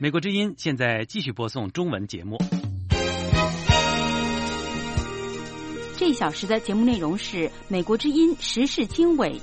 美国之音现在继续播送中文节目。 这一小时的节目内容是美国之音时事经纬。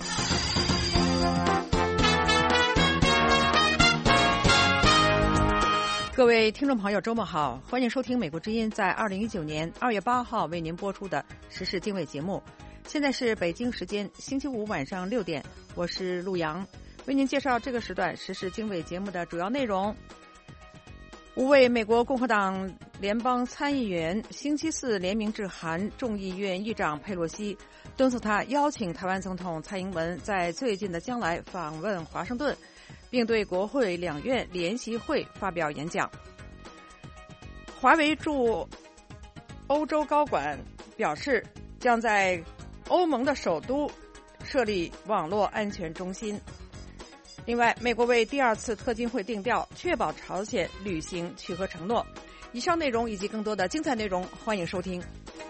各位听众朋友，周末好，欢迎收听美国之音在2019年2月8号为您播出的时事经纬节目。现在是北京时间星期五晚上6点，我是陆阳，为您介绍这个时段时事经纬节目的主要内容。5位美国共和党联邦参议员星期四联名致函众议院议长佩洛西，敦促他邀请台湾总统蔡英文在最近的将来访问华盛顿，并对国会两院联席会发表演讲。华为驻欧洲高管表示，将在欧盟的首都设立网络安全中心。另外，美国为第二次特金会定调，确保朝鲜履行取核承诺。以上内容以及更多的精彩内容，欢迎收听。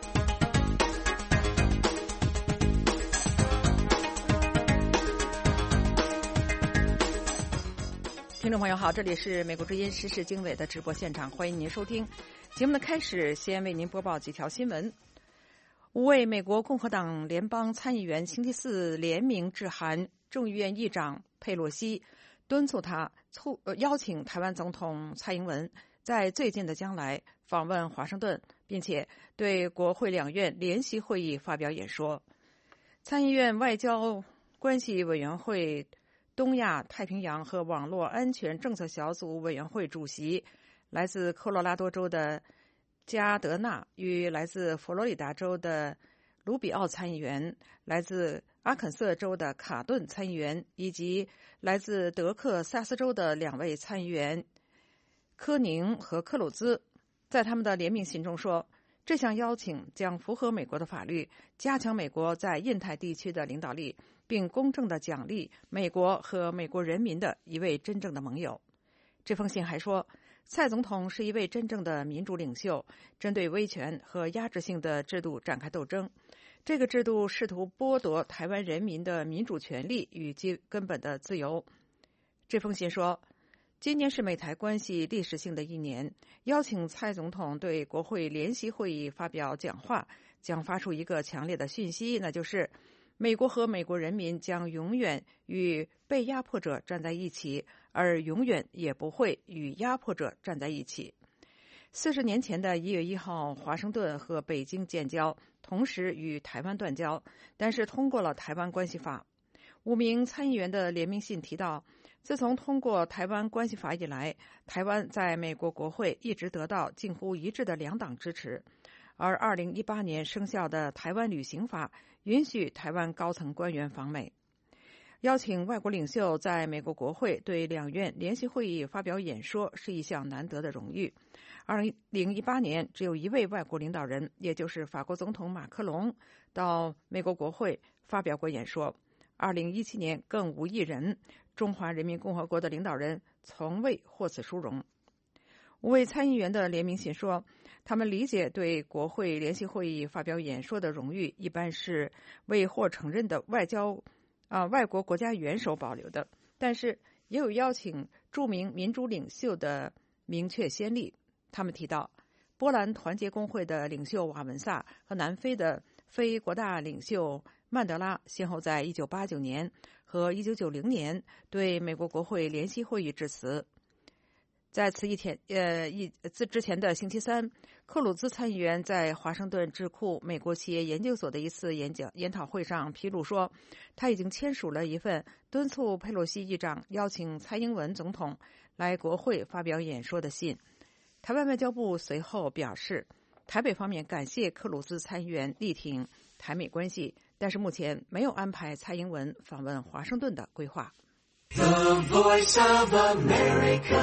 听众朋友好，这里是美国之音时事经纬的直播现场，欢迎您收听。节目的开始，先为您播报几条新闻。5位美国共和党联邦参议员星期四联名致函众议院议长佩洛西，敦促他邀请台湾总统蔡英文在最近的将来访问华盛顿，并且对国会两院联席会议发表演说。参议院外交关系委员会东亚太平洋和网络安全政策小组委员会主席，来自科罗拉多州的加德纳与来自佛罗里达州的卢比奥参议员，来自阿肯色州的卡顿参议员，以及来自德克萨斯州的2位参议员科宁和克鲁兹，在他们的联名信中说，这项邀请将符合美国的法律，加强美国在印太地区的领导力，并公正地奖励美国和美国人民的一位真正的盟友。这封信还说，蔡总统是一位真正的民主领袖，针对威权和压制性的制度展开斗争。这个制度试图剥夺台湾人民的民主权利与其根本的自由。这封信说，今年是美台关系历史性的一年，邀请蔡总统对国会联席会议发表讲话，将发出一个强烈的讯息，那就是美国和美国人民将永远与被压迫者站在一起，而永远也不会与压迫者站在一起。40年前的1月1号，华盛顿和北京建交，同时与台湾断交，但是通过了台湾关系法。5名参议员的联名信提到，自从通过台湾关系法以来，台湾在美国国会一直得到近乎一致的两党支持，而2018年生效的台湾旅行法允许台湾高层官员访美。邀请外国领袖在美国国会对两院联席会议发表演说是一项难得的荣誉。2018年只有1位外国领导人，也就是法国总统马克龙，到美国国会发表过演说。2017年更无一人，中华人民共和国的领导人从未获此殊荣。5位参议员的联名信说，他们理解对国会联席会议发表演说的荣誉一般是为获承认的外国国家元首保留的，但是也有邀请著名民主领袖的明确先例。他们提到，波兰团结工会的领袖瓦文萨和南非的非国大领袖曼德拉先后在1989年和1990年对美国国会联席会议致辞。在此之前的星期三，克鲁兹参议员在华盛顿智库美国企业研究所的一次研讨会上披露说，他已经签署了一份敦促佩洛西议长邀请蔡英文总统来国会发表演说的信。台湾外交部随后表示，台北方面感谢克鲁兹参议员力挺台美关系，但是目前没有安排蔡英文访问华盛顿的规划。 The Voice of America.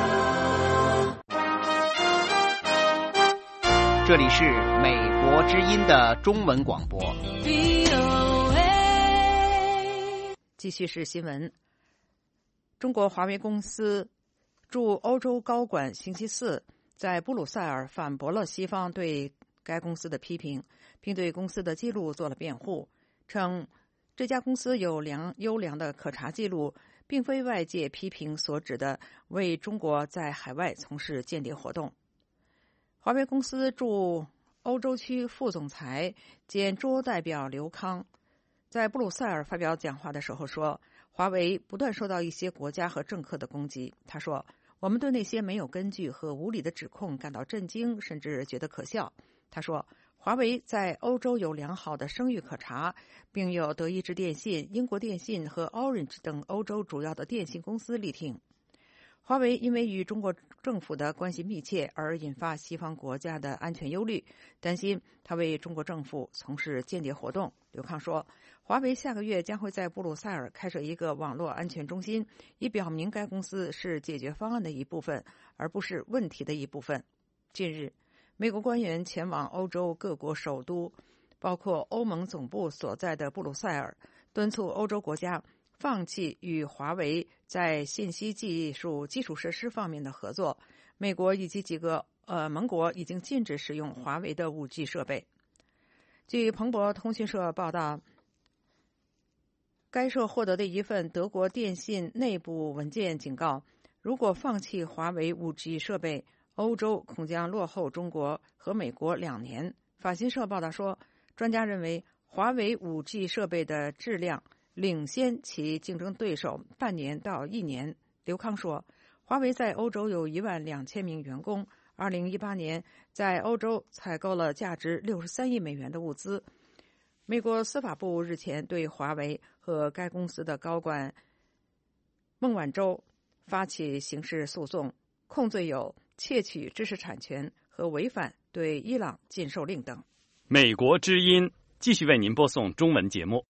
这里是美国之音的中文广播。 继续是新闻。中国华为公司驻欧洲高管星期四在布鲁塞尔反驳了西方对该公司的批评，并对公司的记录做了辩护，称这家公司有优良的可查记录， 并非外界批评所指的为中国在海外从事间谍活动。华为公司驻欧洲区副总裁兼驻欧代表刘康在布鲁塞尔发表讲话的时候说，华为不断受到一些国家和政客的攻击。他说，我们对那些没有根据和无理的指控感到震惊，甚至觉得可笑。他说，华为在欧洲有良好的声誉可查，并有德意志电信、英国电信和 Orange 等欧洲主要的电信公司力挺。华为因为与中国政府的关系密切而引发西方国家的安全忧虑，担心他为中国政府从事间谍活动。刘康说，华为下个月将会在布鲁塞尔开设一个网络安全中心，以表明该公司是解决方案的一部分，而不是问题的一部分。近日，美国官员前往欧洲各国首都，包括欧盟总部所在的布鲁塞尔，敦促欧洲国家放弃与华为在信息技术基础设施方面的合作。美国以及几个盟国已经禁止使用华为的 5G 设备。据彭博通讯社报道，该社获得的一份德国电信内部文件警告，如果放弃华为 5G 设备，欧洲恐将落后中国和美国2年。法新社报道说，专家认为华为 5G 设备的质量领先其竞争对手半年到1年。刘康说，华为在欧洲有12000名员工，2018年在欧洲采购了价值63亿美元的物资。美国司法部日前对华为和该公司的高管孟晚舟发起刑事诉讼，控罪有窃取知识产权和违反对伊朗禁售令等。 美国之音继续为您播送中文节目。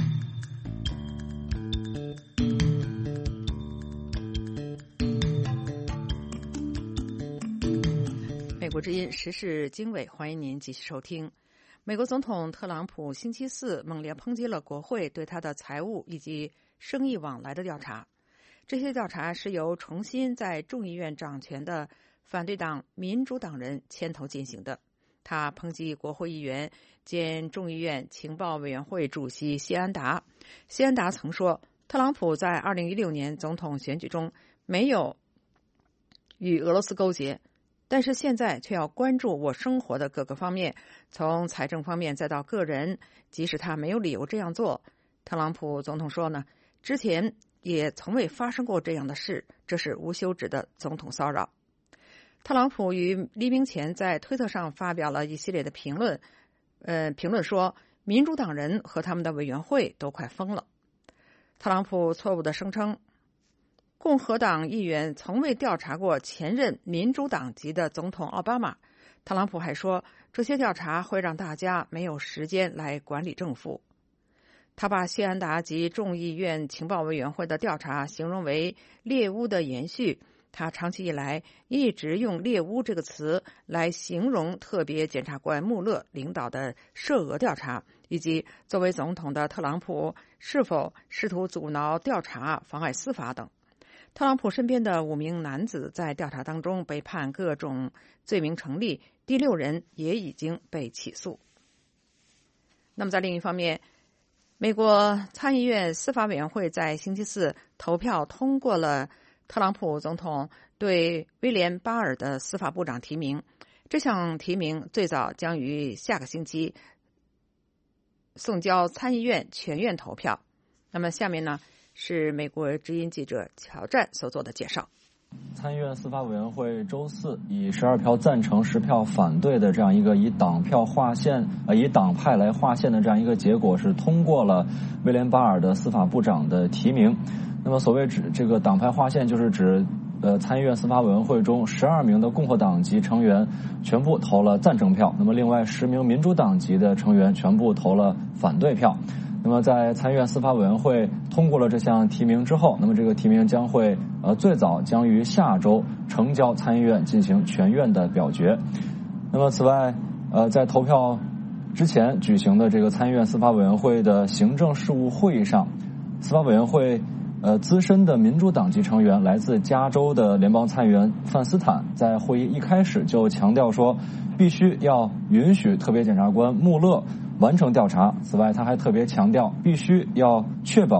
美国之音时事经纬，欢迎您继续收听。美国总统特朗普星期四猛烈抨击了国会对他的财务以及生意往来的调查。这些调查是由重新在众议院掌权的反对党民主党人牵头进行的。他抨击国会议员兼众议院情报委员会主席谢安达。谢安达曾说，特朗普在2016年总统选举中没有与俄罗斯勾结，但是现在却要关注我生活的各个方面，从财政方面再到个人，即使他没有理由这样做。特朗普总统说呢，之前也从未发生过这样的事，这是无休止的总统骚扰。特朗普于黎明前在推特上发表了一系列的评论，说民主党人和他们的委员会都快疯了。特朗普错误地声称，共和党议员从未调查过前任民主党籍的总统奥巴马。特朗普还说，这些调查会让大家没有时间来管理政府。他把谢安达及众议院情报委员会的调查形容为猎巫的延续。他长期以来一直用猎巫这个词来形容特别检察官穆勒领导的涉俄调查，以及作为总统的特朗普是否试图阻挠调查、妨碍司法等。特朗普身边的5名男子在调查当中被判各种罪名成立，第6人也已经被起诉。那么在另一方面，美国参议院司法委员会在星期四投票通过了特朗普总统对威廉·巴尔的司法部长提名。这项提名最早将于下个星期送交参议院全院投票。那么下面呢，是美国之音记者乔战所做的介绍。 参议院司法委员会周四以12票赞成10票反对的这样一个以党派来划线的这样一个结果，是通过了威廉·巴尔的司法部长的提名。那么所谓这个党派划线，就是指参议院司法委员会中12名的共和党籍成员全部投了赞成票，那么另外10名民主党籍的成员全部投了反对票。那么在参议院司法委员会通过了这项提名之后，那么这个提名将会最早将于下周呈交参议院进行全院的表决。那么此外在投票之前举行的这个参议院司法委员会的行政事务会议上，司法委员会资深的民主党籍成员来自加州的联邦参议员范斯坦在会议一开始就强调说，必须要允许特别检察官穆勒完成调查。此外，他还特别强调，必须要确保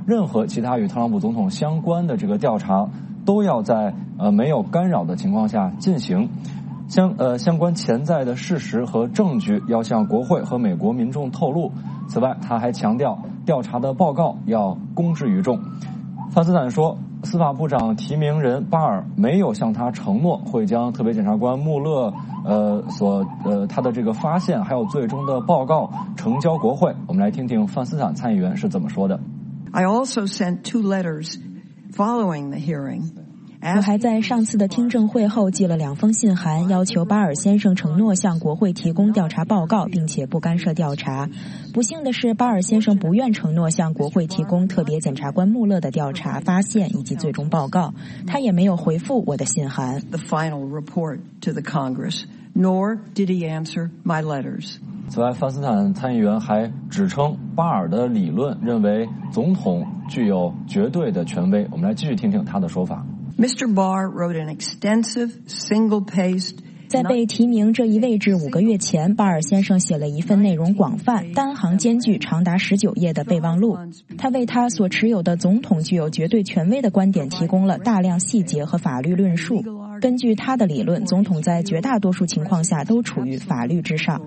任何其他与特朗普总统相关的这个调查都要在没有干扰的情况下进行。相关潜在的事实和证据要向国会和美国民众透露。此外，他还强调调查的报告要公之于众。范斯坦说，司法部长提名人巴尔没有向他承诺会将特别检察官穆勒他的这个发现还有最终的报告呈交国会。我们来听听范斯坦参议员是怎么说的。 I also sent 2 letters following the hearing. 我还在上次的听证会后寄了2封信函，要求巴尔先生承诺向国会提供调查报告，并且不干涉调查。不幸的是，巴尔先生不愿承诺向国会提供特别检察官穆勒的调查发现以及最终报告，他也没有回复我的信函。 The final report to the Congress, nor did he answer my letters. 此外，范斯坦参议员还指称巴尔的理论认为总统具有绝对的权威。我们来继续听听他的说法。 Mr. Barr wrote an extensive, single-paced. 在被提名这一位置5个月前，巴尔先生写了一份内容广泛、单行间距长达19页的备忘录。他为他所持有的总统具有绝对权威的观点提供了大量细节和法律论述。根据他的理论，总统在绝大多数情况下都处于法律之上。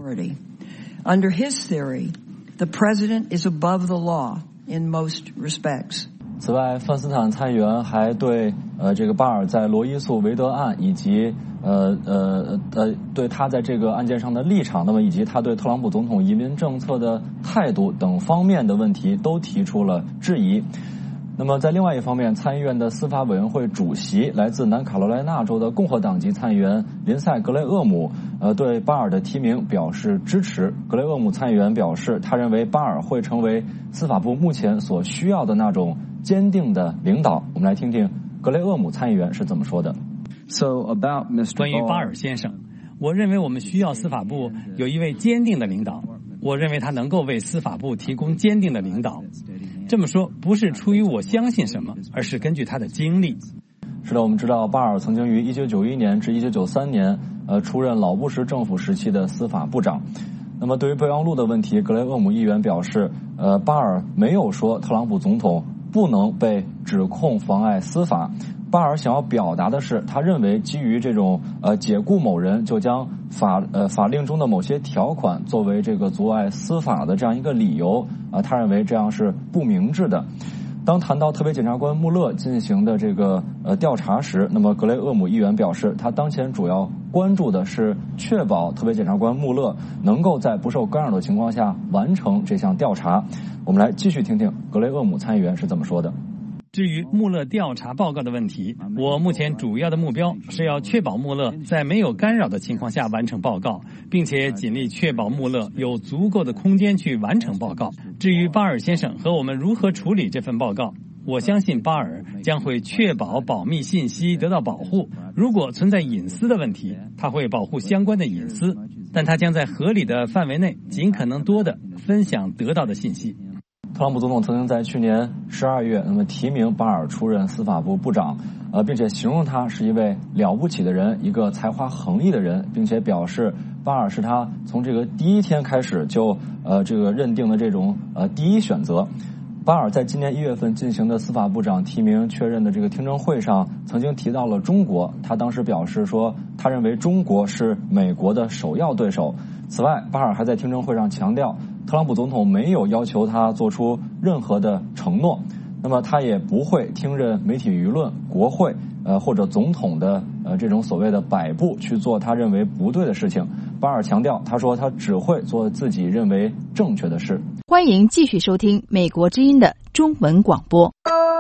Under his theory, the president is above the law in most respects. 此外，范斯坦参议员还对这个巴尔在罗伊诉韦德案以及对他在这个案件上的立场，那么以及他对特朗普总统移民政策的态度等方面的问题都提出了质疑。那么在另外一方面，参议院的司法委员会主席来自南卡罗来纳州的共和党籍参议员林赛·格雷厄姆对巴尔的提名表示支持。格雷厄姆参议员表示，他认为巴尔会成为司法部目前所需要的那种坚定的领导。我们来听听格雷厄姆参议员是怎么说的。 关于巴尔先生，我认为我们需要司法部有一位坚定的领导。我认为他能够为司法部提供坚定的领导。这么说不是出于我相信什么，而是根据他的经历。 是的，我们知道巴尔曾经于1991年至1993年出任老布什政府时期的司法部长。那么对于备忘录的问题，格雷厄姆议员表示，巴尔没有说特朗普总统不能被指控妨碍司法。巴尔想要表达的是，他认为基于这种解雇某人就将法令中的某些条款作为这个阻碍司法的这样一个理由他认为这样是不明智的。当谈到特别检察官穆勒进行的这个调查时，那么格雷厄姆议员表示，他当前主要关注的是确保特别检察官穆勒能够在不受干扰的情况下完成这项调查。我们来继续听听格雷厄姆参议员是怎么说的。 至于穆勒调查报告的问题，我目前主要的目标是要确保穆勒在没有干扰的情况下完成报告，并且尽力确保穆勒有足够的空间去完成报告。至于巴尔先生和我们如何处理这份报告，我相信巴尔将会确保保密信息得到保护。如果存在隐私的问题，他会保护相关的隐私，但他将在合理的范围内尽可能多的分享得到的信息。 特朗普总统曾经在去年12月提名巴尔出任司法部部长，并且形容他是一位了不起的人，一个才华横溢的人，并且表示巴尔是他从这个第一天开始就这个认定的这种第一选择。巴尔在今年1月份进行的司法部长提名确认的这个听证会上曾经提到了中国，他当时表示说他认为中国是美国的首要对手。此外，巴尔还在听证会上强调，特朗普总统没有要求他做出任何的承诺，那么他也不会听任媒体舆论、国会或者总统的这种所谓的摆布去做他认为不对的事情。巴尔强调，他说他只会做自己认为正确的事。 欢迎继续收听美国之音的中文广播。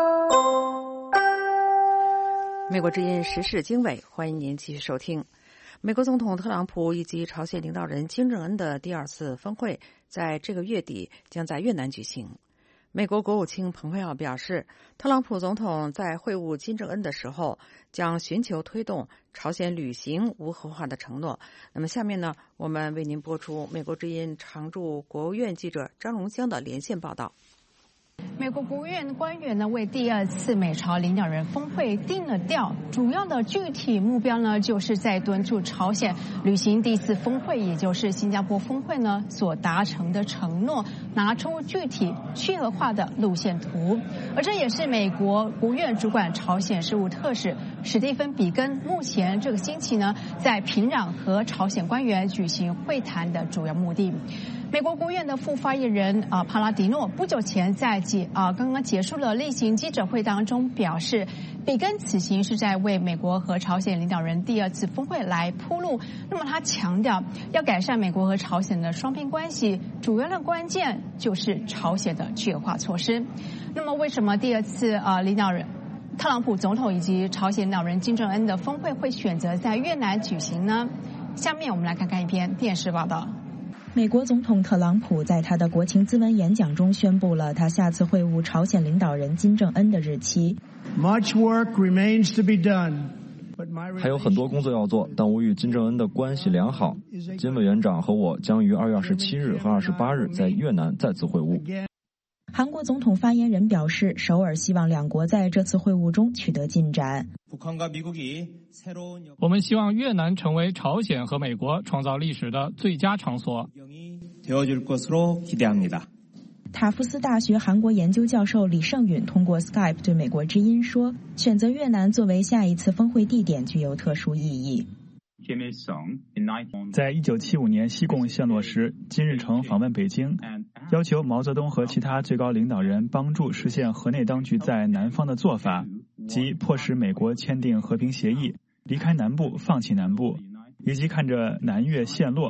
美国之音时事经纬，欢迎您继续收听。美国总统特朗普以及朝鲜领导人金正恩的第2次峰会在这个月底将在越南举行。美国国务卿蓬佩奥表示，特朗普总统在会晤金正恩的时候将寻求推动朝鲜履行无核化的承诺。那么下面呢，我们为您播出美国之音常驻国务院记者张荣香的连线报道。 美国国务院官员呢为第二次美朝领导人峰会定了调，主要的具体目标呢就是在敦促朝鲜履行第一次峰会，也就是新加坡峰会呢所达成的承诺，拿出具体契合化的路线图。而这也是美国国务院主管朝鲜事务特使史蒂芬·比根目前这个星期呢在平壤和朝鲜官员举行会谈的主要目的。美国国务院的副发言人帕拉迪诺不久前在刚刚结束了例行记者会当中表示，比根此行是在为美国和朝鲜领导人第二次峰会来铺路。那么他强调，要改善美国和朝鲜的双边关系，主要的关键就是朝鲜的具有化措施。那么为什么第二次领导人特朗普总统以及朝鲜领导人金正恩的峰会会选择在越南举行呢？下面我们来看看一篇电视报道。 美国总统特朗普在他的国情咨文演讲中宣布了他下次会晤朝鲜领导人金正恩的日期。 Much work remains to be done. 还有很多工作要做，但我与金正恩的关系良好。金委员长和我将于2月27日和28日在越南再次会晤。 韩国总统发言人表示，首尔希望两国在这次会晤中取得进展。 我们希望越南成为朝鲜和美国创造历史的最佳场所。 塔夫斯大学韩国研究教授李胜允通过 Skype 对美国之音说，选择越南作为下一次峰会地点具有特殊意义。 在1975年西贡陷落时，金日成访问北京，要求毛泽东和其他最高领导人帮助实现河内当局在南方的做法，即迫使美国签订和平协议，离开南部，放弃南部，以及看着南越陷落。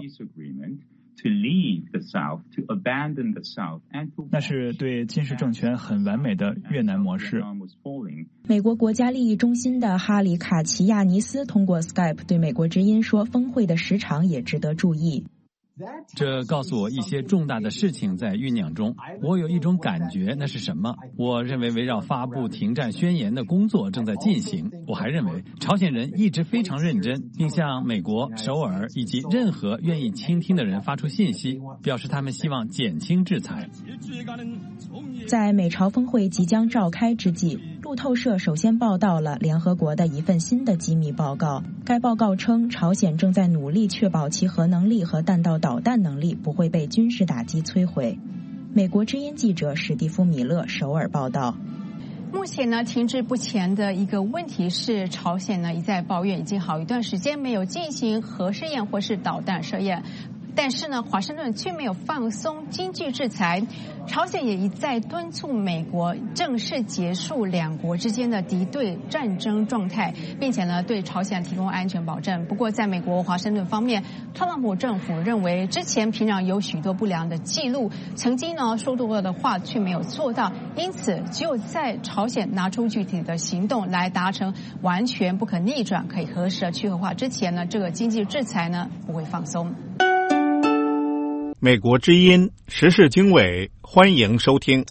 那是对金氏政权很完美的越南模式。 美国国家利益中心的哈里卡齐亚尼斯通过 Skype 对美国之音说，峰会的时长也值得注意。 这告诉我一些重大的事情在酝酿中，我有一种感觉，那是什么？我认为围绕发布停战宣言的工作正在进行。我还认为朝鲜人一直非常认真，并向美国、首尔以及任何愿意倾听的人发出信息，表示他们希望减轻制裁。 在美朝峰会即将召开之际，路透社首先报道了联合国的一份新的机密报告。该报告称，朝鲜正在努力确保其核能力和弹道导弹能力不会被军事打击摧毁。美国之音记者史蒂夫·米勒首尔报道。 目前呢，停滞不前的一个问题是，朝鲜呢一再抱怨已经好一段时间没有进行核试验或是导弹试验。但是呢，华盛顿却没有放松经济制裁，朝鲜也一再敦促美国正式结束两国之间的敌对战争状态，并且呢对朝鲜提供安全保证。不过，在美国华盛顿方面，特朗普政府认为之前平壤有许多不良的记录，曾经呢说过的话却没有做到，因此只有在朝鲜拿出具体的行动来达成完全不可逆转、可以核实的去核化之前呢，这个经济制裁呢不会放松。 美国之音时事经纬，欢迎收听。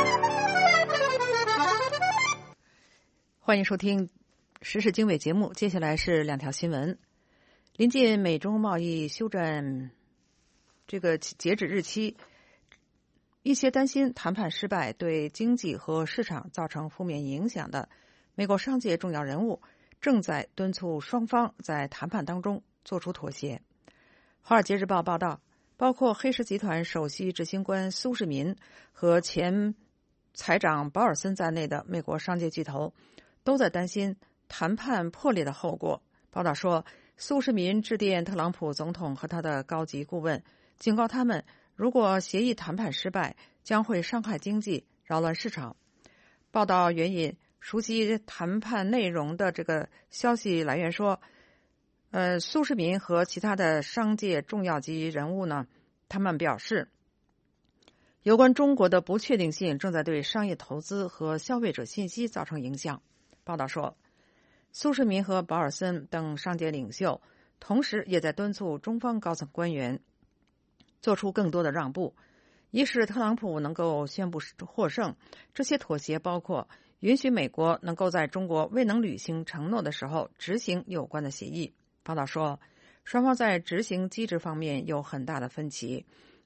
欢迎收听时事经纬节目，接下来是两条新闻。临近美中贸易休战这个截止日期，一些担心谈判失败对经济和市场造成负面影响的美国商界重要人物正在敦促双方在谈判当中做出妥协。华尔街日报报道，包括黑石集团首席执行官苏世民和前财长保尔森在内的美国商界巨头都在担心谈判破裂的后果。报道说，苏世民致电特朗普总统和他的高级顾问，警告他们，如果协议谈判失败，将会伤害经济，扰乱市场。报道援引熟悉谈判内容的这个消息来源说，苏世民和其他的商界重要级人物呢，他们表示，有关中国的不确定性正在对商业投资和消费者信心造成影响。报道说，苏世民和保尔森等商界领袖同时也在敦促中方高层官员做出更多的让步，以使特朗普能够宣布获胜。这些妥协包括允许美国能够在中国未能履行承诺的时候执行有关的协议。报道说，双方在执行机制方面有很大的分歧。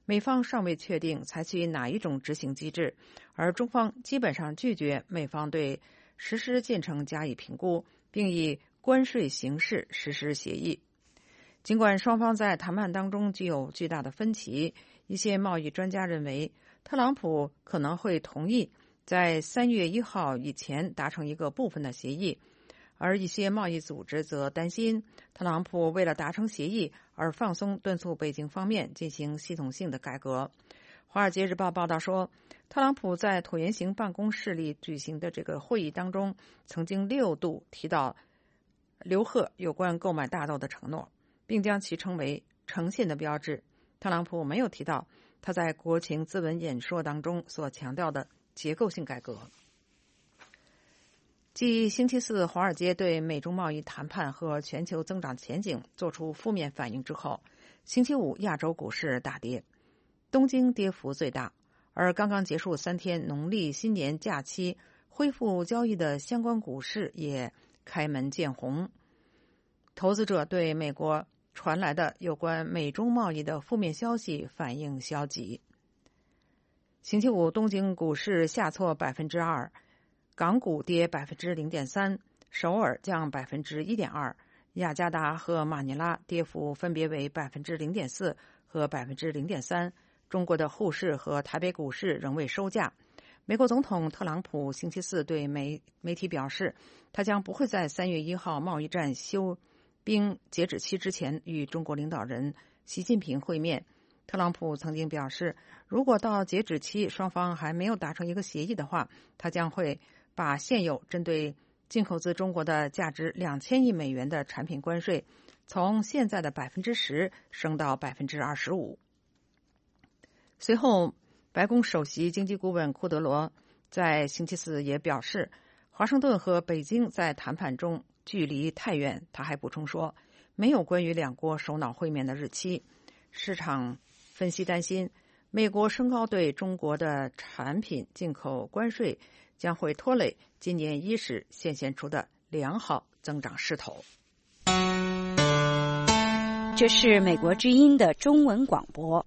美方尚未确定采取哪一种执行机制，而中方基本上拒绝美方对实施进程加以评估，并以关税形式实施协议。尽管双方在谈判当中具有巨大的分歧，一些贸易专家认为特朗普可能会同意在3月1号以前达成一个部分的协议，而一些贸易组织则担心特朗普为了达成协议而放松敦促北京方面进行系统性的改革。华尔街日报报道说，特朗普在椭圆形办公室里举行的这个会议当中，曾经6度提到刘贺有关购买大豆的承诺，并将其称为诚信的标志。特朗普没有提到他在国情咨文演说当中所强调的结构性改革。继星期四华尔街对美中贸易谈判和全球增长前景做出负面反应之后，星期五亚洲股市大跌，东京跌幅最大，而刚刚结束3天农历新年假期恢复交易的相关股市也开门见红。投资者对美国传来的有关美中贸易的负面消息反应消极。星期五东京股市下挫 2%， 港股跌 0.3%， 首尔降 1.2%， 雅加达和马尼拉跌幅分别为 0.4% 和 0.3%。 中国的沪市和台北股市仍未收价。美国总统特朗普星期四对媒体表示，他将不会在3月1号贸易战休兵截止期之前与中国领导人习近平会面。特朗普曾经表示，如果到截止期双方还没有达成一个协议的话，他将会把现有针对进口自中国的价值2000亿美元的产品关税从现在的 10% 升到 25%。 随后白宫首席经济顾问库德罗在星期四也表示，华盛顿和北京在谈判中距离太远。他还补充说，没有关于两国首脑会面的日期。市场分析担心，美国升高对中国的产品进口关税将会拖累今年伊始显现出的良好增长势头。 这是美国之音的中文广播。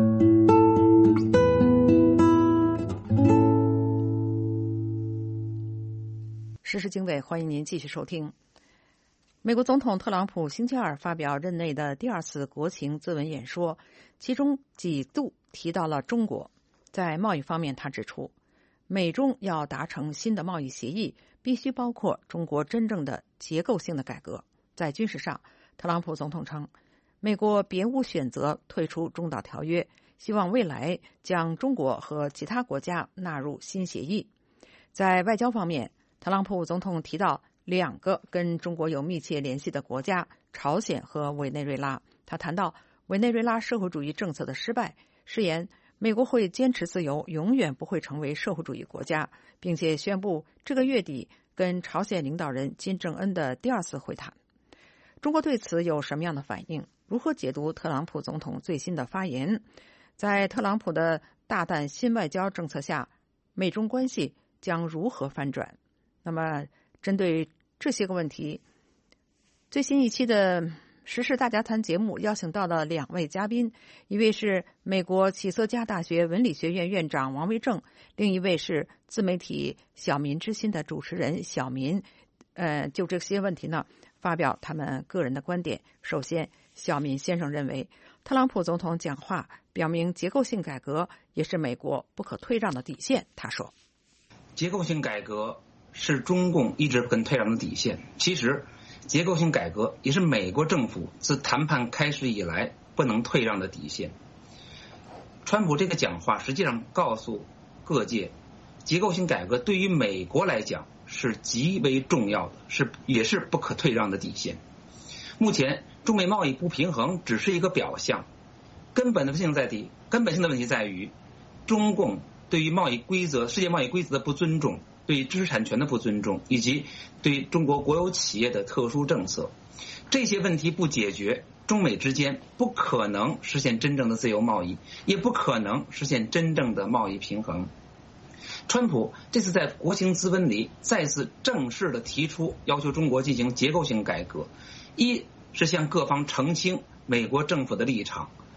时事经纬，欢迎您继续收听。美国总统特朗普星期二发表任内的第2次国情咨文演说，其中几度提到了中国。在贸易方面，他指出，美中要达成新的贸易协议，必须包括中国真正的结构性的改革。在军事上，特朗普总统称，美国别无选择退出中导条约，希望未来将中国和其他国家纳入新协议。在外交方面，特朗普总统提到2个跟中国有密切联系的国家，朝鲜和委内瑞拉。他谈到委内瑞拉社会主义政策的失败，誓言美国会坚持自由，永远不会成为社会主义国家，并且宣布这个月底跟朝鲜领导人金正恩的第2次会谈。中国对此有什么样的反应？如何解读特朗普总统最新的发言？在特朗普的大胆新外交政策下，美中关系将如何翻转？那么针对这些个问题，最新一期的时事大家谈节目邀请到了2位嘉宾，一位是美国启瑟加大学文理学院院长王维正，另一位是自媒体小民之心的主持人小民。就这些问题呢，发表他们个人的观点。首先，小民先生认为，特朗普总统讲话表明结构性改革也是美国不可退让的底线。他说， 结构性改革是中共一直不肯退让的底线。其实结构性改革也是美国政府自谈判开始以来不能退让的底线。川普这个讲话实际上告诉各界，结构性改革对于美国来讲是极为重要的，也是不可退让的底线。目前中美贸易不平衡只是一个表象，根本性的问题在于中共对于贸易规则、世界贸易规则的不尊重，对知识产权的不尊重，以及对中国国有企业的特殊政策。这些问题不解决，中美之间不可能实现真正的自由贸易，也不可能实现真正的贸易平衡。川普这次在国情咨文里再次正式的提出要求中国进行结构性改革，一是向各方澄清美国政府的立场，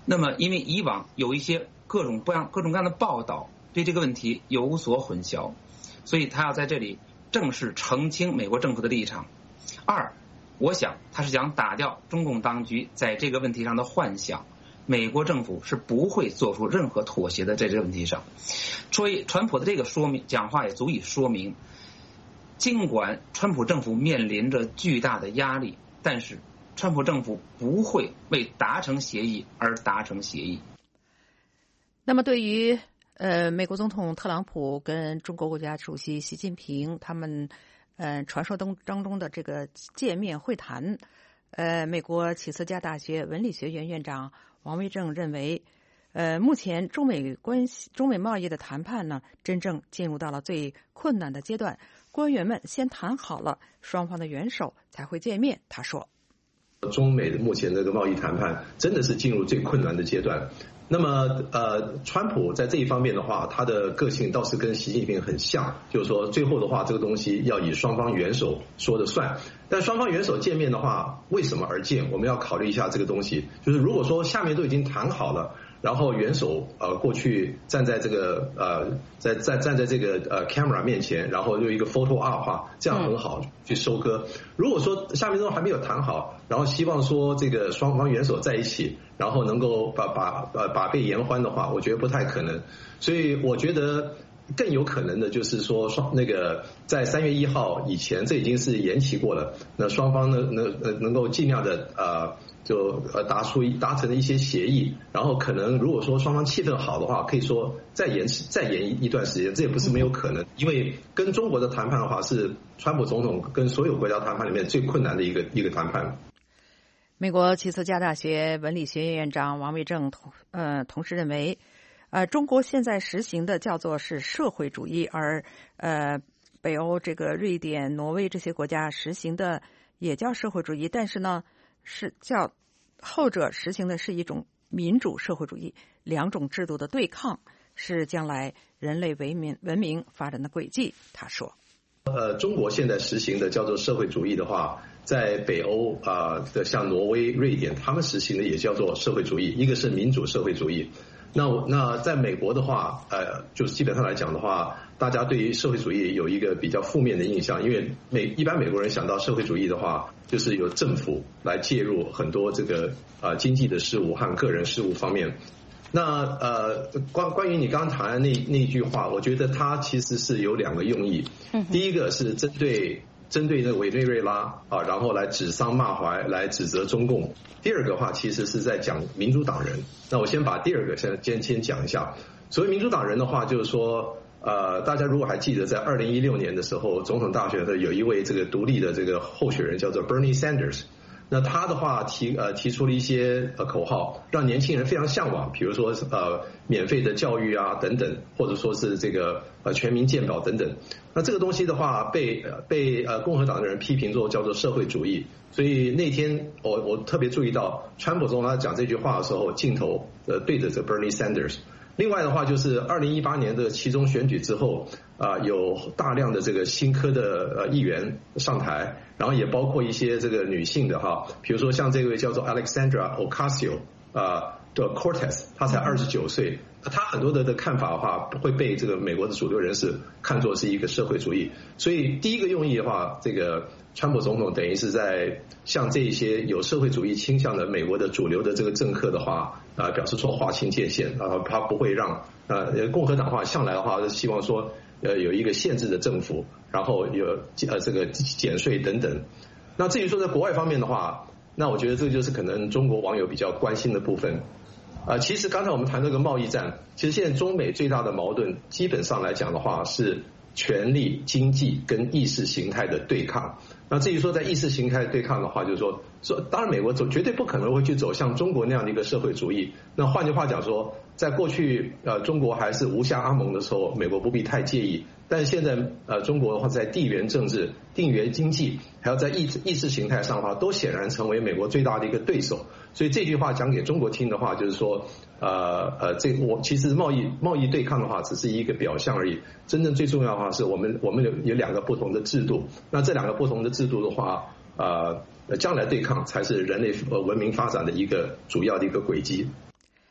那么因为以往有一些各种各样的报道对这个问题有所混淆，所以他要在这里正式澄清美国政府的立场。二，我想他是想打掉中共当局在这个问题上的幻想，美国政府是不会做出任何妥协的在这个问题上。所以川普的这个讲话也足以说明，尽管川普政府面临着巨大的压力，但是川普政府不会为达成协议而达成协议。 那么对于美国总统特朗普跟中国国家主席习近平他们传说当中的这个见面会谈，美国启斯加大学文理学院院长王维正认为，目前中美贸易的谈判呢，真正进入到了最困难的阶段，官员们先谈好了，双方的元首才会见面。他说， 中美的目前这个贸易谈判真的是进入最困难的阶段。那么川普在这一方面的话，他的个性倒是跟习近平很像，就是说最后的话这个东西要以双方元首说了算。但双方元首见面的话，为什么而见？我们要考虑一下这个东西，就是如果说下面都已经谈好了，然后元首过去站在这个站在这个camera 面前，然后用一个 photo op 话，这样很好去收割。如果说下面都还没有谈好，然后希望说这个双方元首在一起，然后能够把被言欢的话，我觉得不太可能。所以我觉得更有可能的就是说那个在3月1号以前，这已经是延期过了，那双方呢能够尽量的就达成一些协议，然后可能如果说双方气氛好的话，可以说再延一段时间，这也不是没有可能。因为跟中国的谈判的话，是川普总统跟所有国家谈判里面最困难的一个谈判。 美国启斯加大学文理学院院长王维正同时认为，中国现在实行的叫做是社会主义，而北欧这个瑞典、挪威这些国家实行的也叫社会主义，但是呢是叫后者实行的是一种民主社会主义，两种制度的对抗是将来人类文明发展的轨迹。他说， 中国现在实行的叫做社会主义的话，在北欧的像挪威、瑞典，他们实行的也叫做社会主义，一个是民主社会主义。那在美国的话，就基本上来讲的话，大家对于社会主义有一个比较负面的印象，因为一般美国人想到社会主义的话，就是有政府来介入很多这个经济的事务和个人事务方面。那关于你刚刚谈的那句话，我觉得它其实是有2个用意。第一个是针对那个委内瑞拉然后来指桑骂槐，来指责中共。第二个话其实是在讲民主党人。那我先把第二个先讲一下。所谓民主党人的话，就是说大家如果还记得，在2016年的时候，总统大选的有一位这个独立的这个候选人叫做 Bernie Sanders。那他的话提出了一些口号，让年轻人非常向往，比如说免费的教育啊等等，或者说是这个全民健保等等。那这个东西的话被共和党的人批评作叫做社会主义。所以那天我特别注意到，川普总统他讲这句话的时候，镜头对着这 Bernie Sanders。另外的话，就是2018年的期中选举之后，有大量的这个新科的议员上台，然后也包括一些这个女性的比如说像这位叫做 Alexandra Ocasio的 Cortez， 她才29岁，她很多的看法的话会被这个美国的主流人士看作是一个社会主义。所以第一个用意的话，这个川普总统等于是在向这些有社会主义倾向的美国的主流的这个政客的话表示说划清界限，他不会让共和党话向来的话是希望说有一个限制的政府，然后有这个减税等等。那至于说在国外方面的话，那我觉得这就是可能中国网友比较关心的部分。其实刚才我们谈这个贸易战，其实现在中美最大的矛盾基本上来讲的话是权力、经济跟意识形态的对抗。那至于说在意识形态对抗的话，就是说当然美国绝对不可能会去走向中国那样的一个社会主义。那换句话讲说，在过去中国还是无下阿蒙的时候，美国不必太介意。但是现在中国的话，在地缘政治、地缘经济，还有在意识形态上的话，都显然成为美国最大的一个对手。所以这句话讲给中国听的话，就是说其实贸易对抗的话，只是一个表象而已。真正最重要的话是我们有2个不同的制度。那这2个不同的制度的话，将来对抗才是人类文明发展的一个主要的一个轨迹。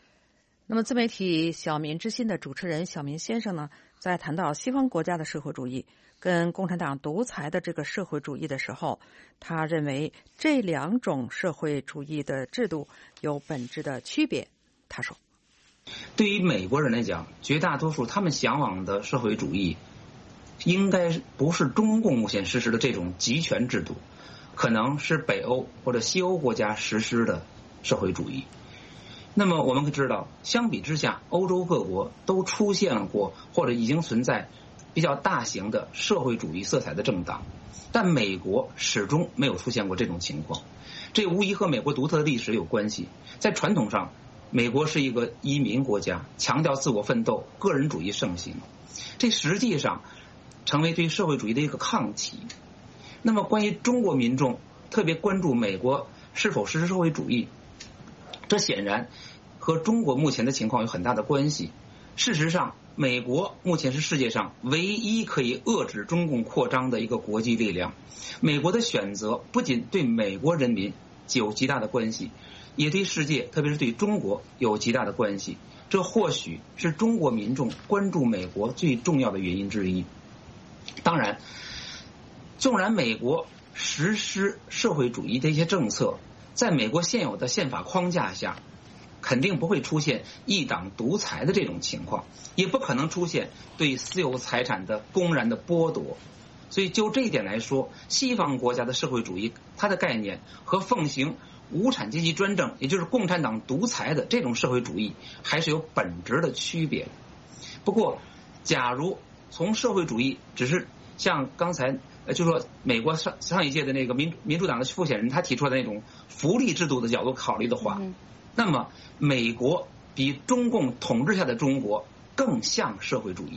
那么，自媒体小民之心的主持人小民先生呢，在谈到西方国家的社会主义跟共产党独裁的这个社会主义的时候，他认为这两种社会主义的制度有本质的区别。他说， 对于美国人来讲，绝大多数他们向往的社会主义应该不是中共目前实施的这种集权制度，可能是北欧或者西欧国家实施的社会主义。那么我们可以知道，相比之下，欧洲各国都出现过或者已经存在比较大型的社会主义色彩的政党，但美国始终没有出现过这种情况。这无疑和美国独特的历史有关系。在传统上，美国是一个移民国家，强调自我奋斗、个人主义盛行，这实际上成为对社会主义的一个抗体。那么关于中国民众特别关注美国是否实施社会主义，这显然和中国目前的情况有很大的关系。事实上，美国目前是世界上唯一可以遏制中共扩张的一个国际力量。美国的选择不仅对美国人民有极大的关系，也对世界，特别是对中国有极大的关系。这或许是中国民众关注美国最重要的原因之一。当然，纵然美国实施社会主义的一些政策，在美国现有的宪法框架下，肯定不会出现一党独裁的这种情况，也不可能出现对私有财产的公然的剥夺。所以就这一点来说，西方国家的社会主义它的概念和奉行无产阶级专政，也就是共产党独裁的这种社会主义还是有本质的区别。不过假如从社会主义只是像刚才就说美国上一届的那个民主党的候选人他提出的那种福利制度的角度考虑的话，那么美国比中共统治下的中国更像社会主义。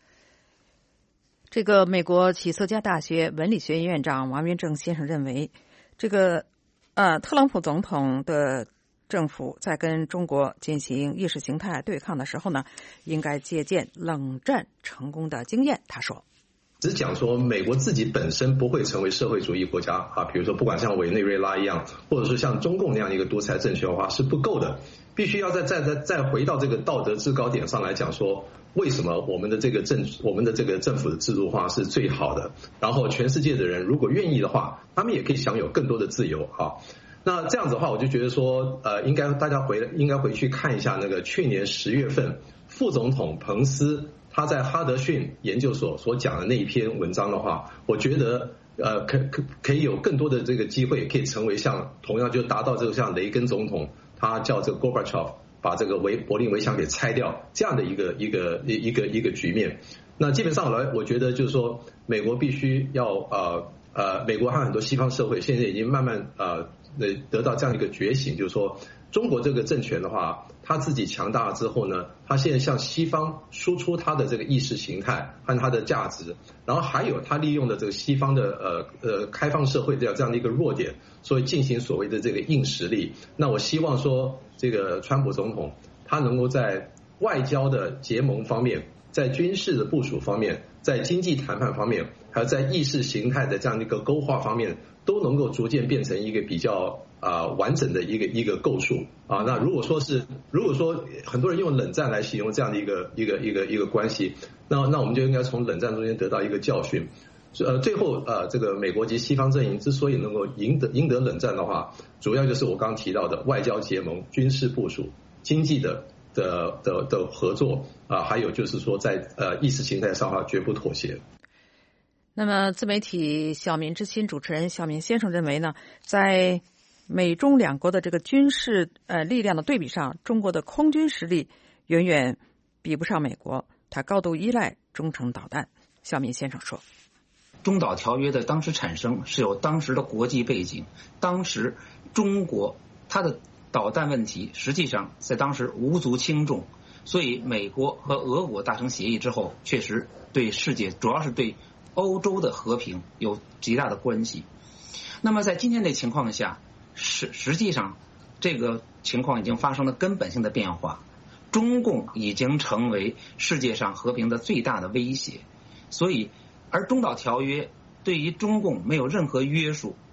这个美国起色加大学文理学院院长王云正先生认为，这个特朗普总统的政府在跟中国进行意识形态对抗的时候呢，应该借鉴冷战成功的经验。他说， 只讲说美国自己本身不会成为社会主义国家啊，比如说不管像委内瑞拉一样，或者说像中共那样一个独裁政权的话是不够的，必须要再回到这个道德制高点上来讲说，为什么我们的这个政府的制度化是最好的，然后全世界的人如果愿意的话，他们也可以享有更多的自由啊。那这样子的话，我就觉得说大家应该回去看一下那个去年10月份副总统彭斯他在哈德逊研究所所讲的那一篇文章的话，我觉得可以有更多的这个机会，可以成为像同样就达到这个像雷根总统他叫这个 Gorbachev 把这个柏林围墙给拆掉这样的一个局面。那基本上来，我觉得就是说，美国必须要美国和很多西方社会现在已经慢慢得到这样一个觉醒，就是说中国这个政权的话，他自己强大了之后呢，他现在向西方输出他的这个意识形态和他的价值，然后还有他利用的这个西方的开放社会的这样的一个弱点，所以进行所谓的这个硬实力。那我希望说，这个川普总统他能够在外交的结盟方面，在军事的部署方面，在经济谈判方面，还有在意识形态的这样的一个勾画方面，都能够逐渐变成一个比较完整的一个构筑啊。那如果说很多人用冷战来形容这样的一个关系，那我们就应该从冷战中间得到一个教训。最后这个美国及西方阵营之所以能够赢得冷战的话，主要就是我刚刚提到的外交结盟、军事部署、经济的合作还有就是说在意识形态上的话绝不妥协。 那么自媒体小民之心主持人小民先生认为呢，在美中两国的这个军事力量的对比上，中国的空军实力远远比不上美国，它高度依赖中程导弹。小民先生说， 中导条约的当时产生是有当时的国际背景，当时中国它的导弹问题实际上在当时无足轻重，所以美国和俄国达成协议之后，确实对世界，主要是对欧洲的和平有极大的关系。那么在今天的情况下，实际上这个情况已经发生了根本性的变化，中共已经成为世界上和平的最大的威胁，所以而中导条约对于中共没有任何约束，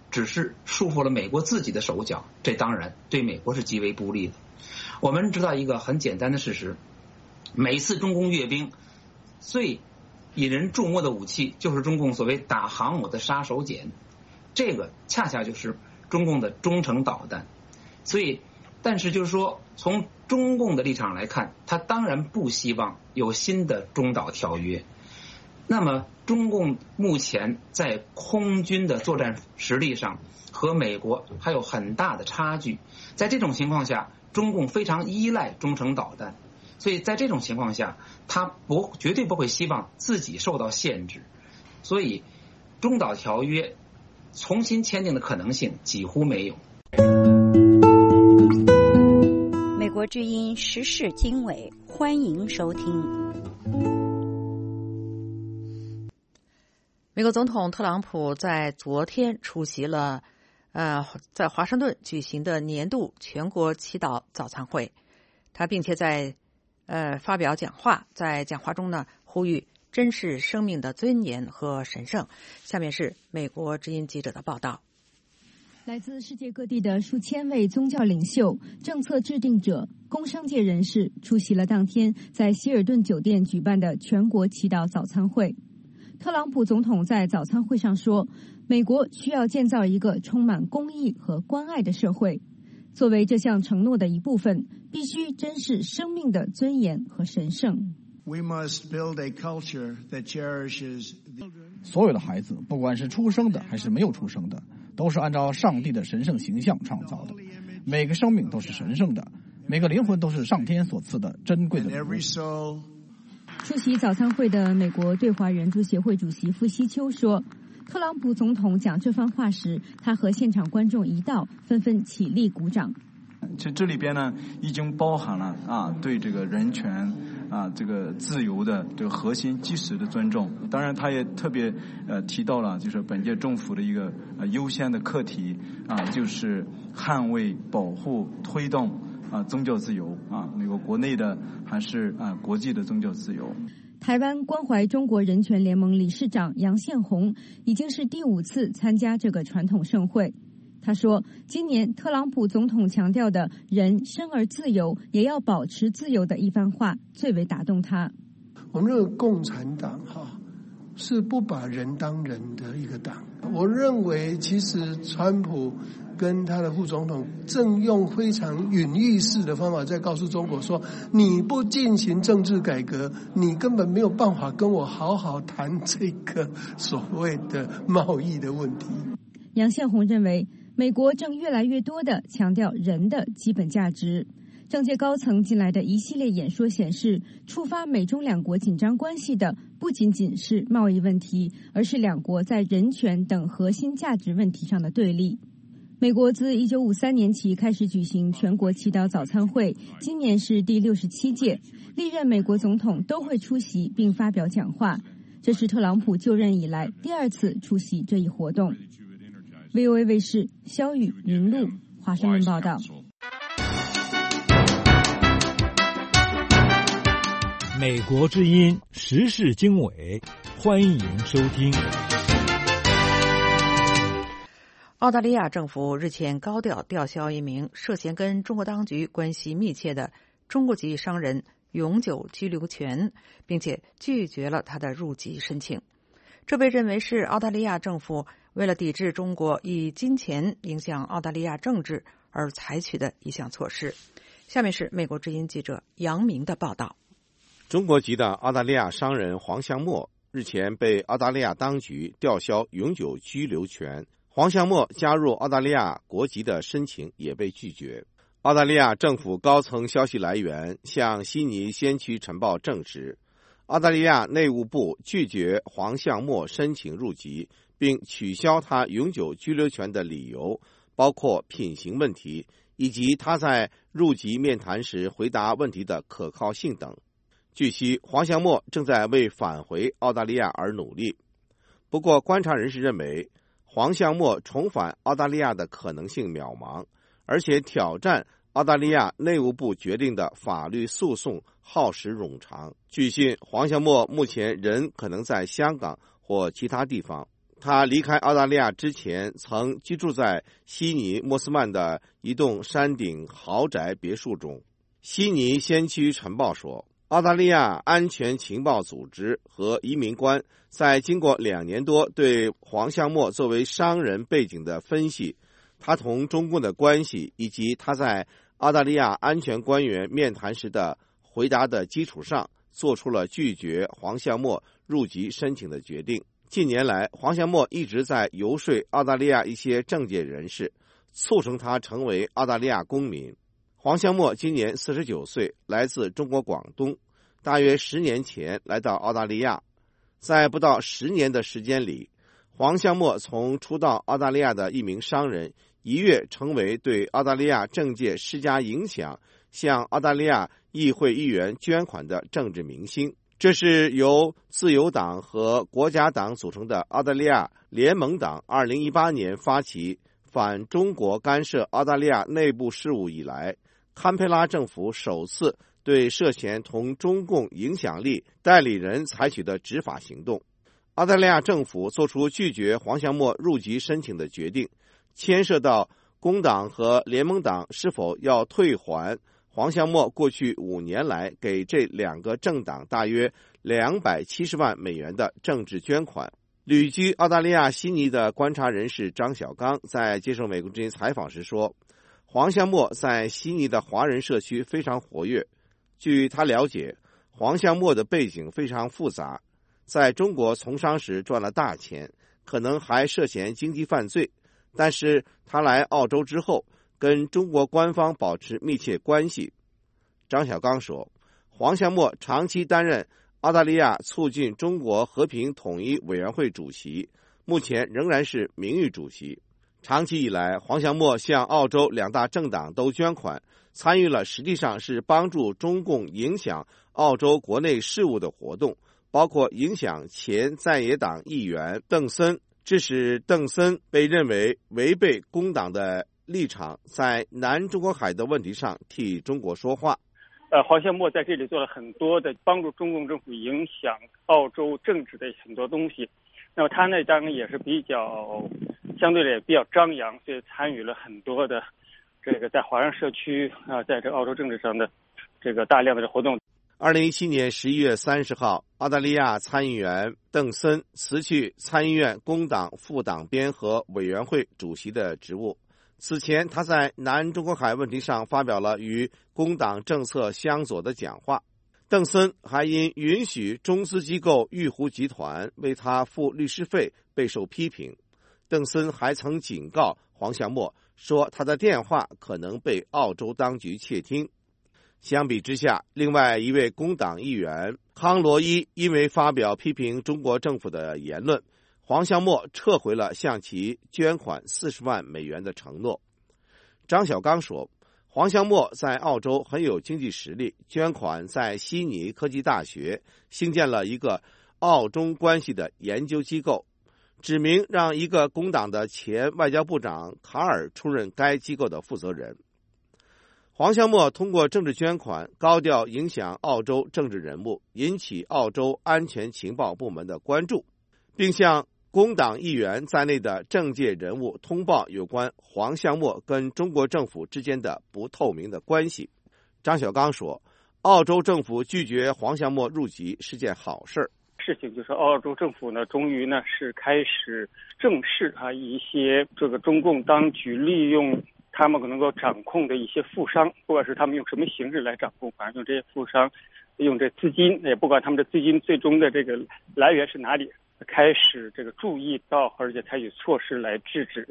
只是束缚了美国自己的手脚，这当然对美国是极为不利的。我们知道一个很简单的事实，每次中共阅兵最引人注目的武器就是中共所谓打航母的杀手锏，这个恰恰就是中共的中程导弹。所以但是就是说从中共的立场来看，他当然不希望有新的中导条约。那么中共目前在空军的作战实力上和美国还有很大的差距，在这种情况下，中共非常依赖中程导弹，所以在这种情况下，他绝对不会希望自己受到限制，所以中导条约重新签订的可能性几乎没有。 美国之音时事经纬，欢迎收听。 美国总统特朗普在昨天出席了在华盛顿举行的年度全国祈祷早餐会，他并且在发表讲话，在讲话中呢呼吁珍视生命的尊严和神圣。下面是美国之音记者的报道。 来自世界各地的数千位宗教领袖、政策制定者、工商界人士出席了当天在希尔顿酒店举办的全国祈祷早餐会。特朗普总统在早餐会上说，美国需要建造一个充满公义和关爱的社会。作为这项承诺的一部分，必须珍视生命的尊严和神圣。 所有的孩子，不管是出生的还是没有出生的，都是按照上帝的神圣形象创造的。每个生命都是神圣的，每个灵魂都是上天所赐的珍贵的礼物。 出席早餐会的美国对华援助协会主席傅希秋说，特朗普总统讲这番话时，他和现场观众一道纷纷起立鼓掌。 这里边呢，已经包含了对这个人权这个自由的这个核心基石的尊重。当然，他也特别提到了，就是本届政府的一个优先的课题就是捍卫、保护、推动宗教自由美国国内的还是国际的宗教自由。 台湾关怀中国人权联盟理事长杨宪宏已经是第5次参加这个传统盛会。他说，今年特朗普总统强调的人生而自由，也要保持自由的一番话最为打动他。 我们认为共产党是不把人当人的一个党。我认为其实川普跟他的副总统正用非常隐喻式的方法在告诉中国说，你不进行政治改革，你根本没有办法跟我好好谈这个所谓的贸易的问题。 杨宪宏认为，美国正越来越多地强调人的基本价值。政界高层近来的一系列演说显示，触发美中两国紧张关系的不仅仅是贸易问题，而是两国在人权等核心价值问题上的对立。美国自1953年起开始举行全国祈祷早餐会，今年是第67届，历任美国总统都会出席并发表讲话。这是特朗普就任以来第2次出席这一活动。VOA 卫视肖宇、云露，华盛顿报道。 美国之音时事经纬，欢迎收听。 澳大利亚政府日前高调吊销一名涉嫌跟中国当局关系密切的中国籍商人永久居留权，并且拒绝了他的入籍申请。这被认为是澳大利亚政府为了抵制中国以金钱影响澳大利亚政治而采取的一项措施。下面是美国之音记者杨明的报道。 中国籍的澳大利亚商人黄向墨日前被澳大利亚当局吊销永久居留权，黄向墨加入澳大利亚国籍的申请也被拒绝。澳大利亚政府高层消息来源向悉尼先驱晨报证实，澳大利亚内务部拒绝黄向墨申请入籍，并取消他永久居留权的理由包括品行问题，以及他在入籍面谈时回答问题的可靠性等。据悉，黄向墨正在为返回澳大利亚而努力。不过，观察人士认为，黄向墨重返澳大利亚的可能性渺茫，而且挑战澳大利亚内务部决定的法律诉讼耗时冗长。据信，黄向墨目前仍可能在香港或其他地方。 他离开澳大利亚之前曾居住在悉尼莫斯曼的一栋山顶豪宅别墅中。悉尼先驱晨报说，澳大利亚安全情报组织和移民官在经过2年多对黄向墨作为商人背景的分析，他同中共的关系以及他在澳大利亚安全官员面谈时的回答的基础上，做出了拒绝黄向墨入籍申请的决定。近年来，黄向墨一直在游说澳大利亚一些政界人士，促成他成为澳大利亚公民。黄向墨今年49岁，来自中国广东，大约10年前来到澳大利亚。在不到10年的时间里，黄向墨从初到澳大利亚的一名商人，一跃成为对澳大利亚政界施加影响、向澳大利亚议会议员捐款的政治明星。这是由自由党和国家党组成的澳大利亚联盟党2018年发起反中国干涉澳大利亚内部事务以来，堪培拉政府首次对涉嫌同中共影响力代理人采取的执法行动。澳大利亚政府作出拒绝黄向墨入籍申请的决定，牵涉到工党和联盟党是否要退还黄向墨过去5年来给这2个政党大约270万美元的政治捐款。旅居澳大利亚悉尼的观察人士张小刚在接受美国之音采访时说，黄向墨在悉尼的华人社区非常活跃。据他了解，黄向墨的背景非常复杂，在中国从商时赚了大钱，可能还涉嫌经济犯罪，但是他来澳洲之后跟中国官方保持密切关系。张小刚说，黄向墨长期担任澳大利亚促进中国和平统一委员会主席，目前仍然是名誉主席。长期以来，黄向墨向澳洲2大政党都捐款，参与了实际上是帮助中共影响澳洲国内事务的活动，包括影响前在野党议员邓森，致使邓森被认为违背工党的立场，在南中国海的问题上替中国说话。 黄向墨在这里做了很多的帮助中共政府影响澳洲政治的很多东西。那么他呢，当然也是相对的也比较张扬，所以参与了很多的这个在华人社区在这个澳洲政治上的这个大量的活动。 2017年11月30号，澳大利亚参议员邓森辞去参议院工党副党鞭和委员会主席的职务。此前，他在南中国海问题上发表了与工党政策相左的讲话。邓森还因允许中资机构玉湖集团为他付律师费备受批评。邓森还曾警告黄向墨说，他的电话可能被澳洲当局窃听。相比之下，另外一位工党议员康罗伊因为发表批评中国政府的言论，黄向墨撤回了向其捐款40万美元的承诺。张小刚说，黄向墨在澳洲很有经济实力，捐款在悉尼科技大学兴建了一个澳中关系的研究机构，指明让一个工党的前外交部长卡尔出任该机构的负责人。黄向墨通过政治捐款高调影响澳洲政治人物，引起澳洲安全情报部门的关注，并向工党议员在内的政界人物通报有关黄向墨跟中国政府之间的不透明的关系。张小刚说，澳洲政府拒绝黄向墨入籍是件好事。 事情就是澳洲政府呢，终于呢是开始正视一些这个中共当局利用他们可能够掌控的一些富商，不管是他们用什么形式来掌控，反正用这些富商用这资金，也不管他们的资金最终的这个来源是哪里，开始这个注意到，而且采取措施来制止